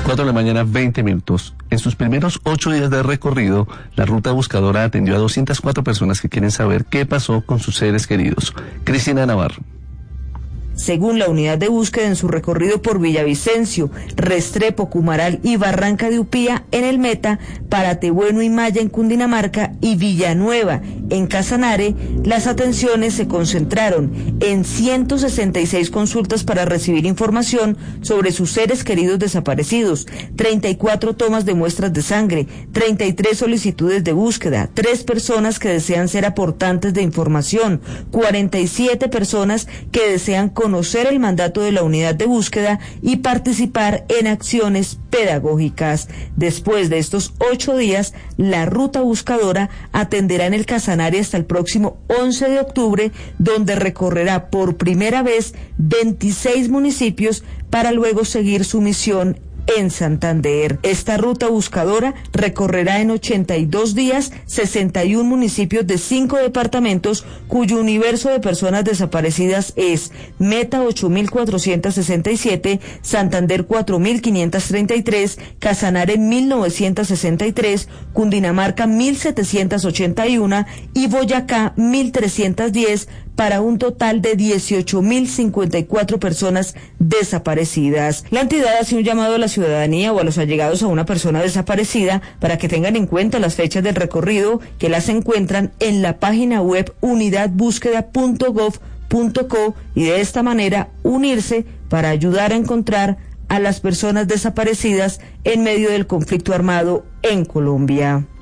4 de la mañana, 20 minutos. En sus primeros 8 días de recorrido, la ruta buscadora atendió a 204 personas que quieren saber qué pasó con sus seres queridos. Cristina Navarro. Según la unidad de búsqueda en su recorrido por Villavicencio, Restrepo, Cumaral y Barranca de Upía en el Meta, Paratebueno y Maya en Cundinamarca y Villanueva en Casanare, las atenciones se concentraron en 166 consultas para recibir información sobre sus seres queridos desaparecidos, 34 tomas de muestras de sangre, 33 solicitudes de búsqueda, 3 personas que desean ser aportantes de información, 47 personas que desean conocer el mandato de la unidad de búsqueda y participar en acciones pedagógicas. Después de estos 8 días, la ruta buscadora atenderá en el Casanare hasta el próximo 11 de octubre, donde recorrerá por primera vez 26 municipios para luego seguir su misión en Santander. Esta ruta buscadora recorrerá en 82 días 61 municipios de 5 departamentos, cuyo universo de personas desaparecidas es Meta 8.467, Santander 4.533, Casanare 1.963, Cundinamarca 1.781 y Boyacá 1.310, para un total de 18.054 personas desaparecidas. La entidad hace un llamado a la ciudadanía o a los allegados a una persona desaparecida para que tengan en cuenta las fechas del recorrido, que las encuentran en la página web unidadbúsqueda.gov.co, y de esta manera unirse para ayudar a encontrar a las personas desaparecidas en medio del conflicto armado en Colombia.